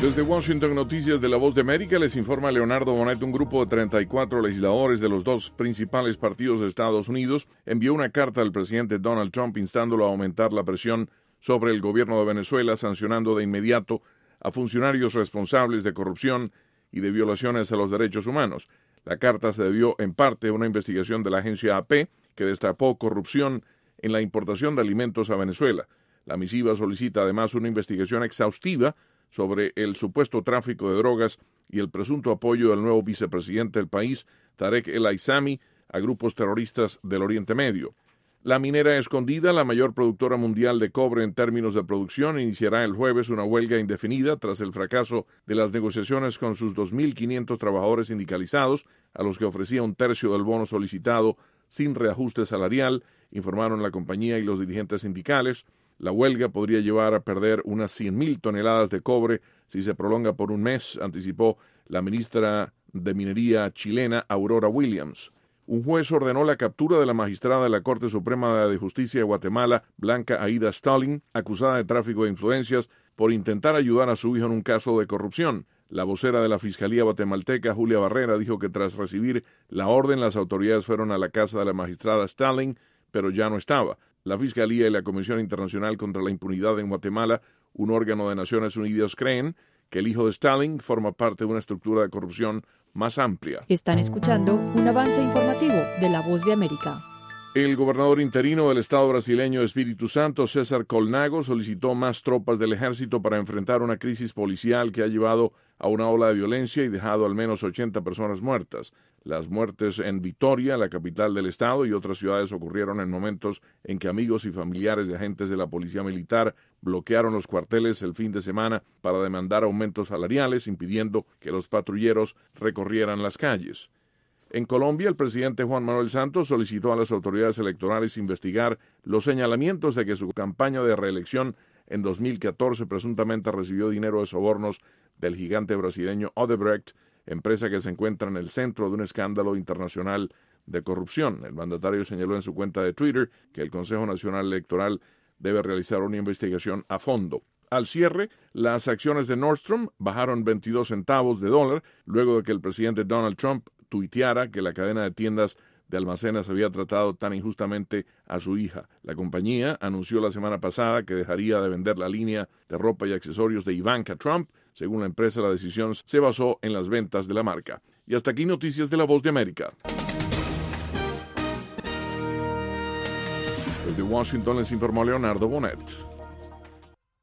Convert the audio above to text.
Desde Washington, Noticias de La Voz de América, les informa Leonardo Bonet. Un grupo de 34 legisladores de los dos principales partidos de Estados Unidos envió una carta al presidente Donald Trump instándolo a aumentar la presión sobre el gobierno de Venezuela, sancionando de inmediato a funcionarios responsables de corrupción y de violaciones a los derechos humanos. La carta se debió en parte a una investigación de la agencia AP que destapó corrupción en la importación de alimentos a Venezuela. La misiva solicita además una investigación exhaustiva sobre el supuesto tráfico de drogas y el presunto apoyo del nuevo vicepresidente del país, Tarek El Aissami, a grupos terroristas del Oriente Medio. La minera Escondida, la mayor productora mundial de cobre en términos de producción, iniciará el jueves una huelga indefinida tras el fracaso de las negociaciones con sus 2.500 trabajadores sindicalizados, a los que ofrecía un tercio del bono solicitado sin reajuste salarial, informaron la compañía y los dirigentes sindicales. La huelga podría llevar a perder unas 100,000 toneladas de cobre si se prolonga por un mes, anticipó la ministra de Minería chilena, Aurora Williams. Un juez ordenó la captura de la magistrada de la Corte Suprema de Justicia de Guatemala, Blanca Aida Stalin, acusada de tráfico de influencias por intentar ayudar a su hijo en un caso de corrupción. La vocera de la Fiscalía guatemalteca, Julia Barrera, dijo que tras recibir la orden, las autoridades fueron a la casa de la magistrada Stalin, pero ya no estaba. La Fiscalía y la Comisión Internacional contra la Impunidad en Guatemala, un órgano de Naciones Unidas, creen que el hijo de Stalin forma parte de una estructura de corrupción más amplia. Están escuchando un avance informativo de La Voz de América. El gobernador interino del estado brasileño de Espíritu Santo, César Colnago, solicitó más tropas del ejército para enfrentar una crisis policial que ha llevado a una ola de violencia y dejado al menos 80 personas muertas. Las muertes en Vitória, la capital del estado, y otras ciudades ocurrieron en momentos en que amigos y familiares de agentes de la policía militar bloquearon los cuarteles el fin de semana para demandar aumentos salariales, impidiendo que los patrulleros recorrieran las calles. En Colombia, el presidente Juan Manuel Santos solicitó a las autoridades electorales investigar los señalamientos de que su campaña de reelección en 2014 presuntamente recibió dinero de sobornos del gigante brasileño Odebrecht, empresa que se encuentra en el centro de un escándalo internacional de corrupción. El mandatario señaló en su cuenta de Twitter que el Consejo Nacional Electoral debe realizar una investigación a fondo. Al cierre, las acciones de Nordstrom bajaron 22 centavos de dólar luego de que el presidente Donald Trump tuiteara que la cadena de tiendas de almacenes había tratado tan injustamente a su hija. La compañía anunció la semana pasada que dejaría de vender la línea de ropa y accesorios de Ivanka Trump. Según la empresa, la decisión se basó en las ventas de la marca. Y hasta aquí Noticias de La Voz de América. Desde Washington les informó Leonardo Bonet.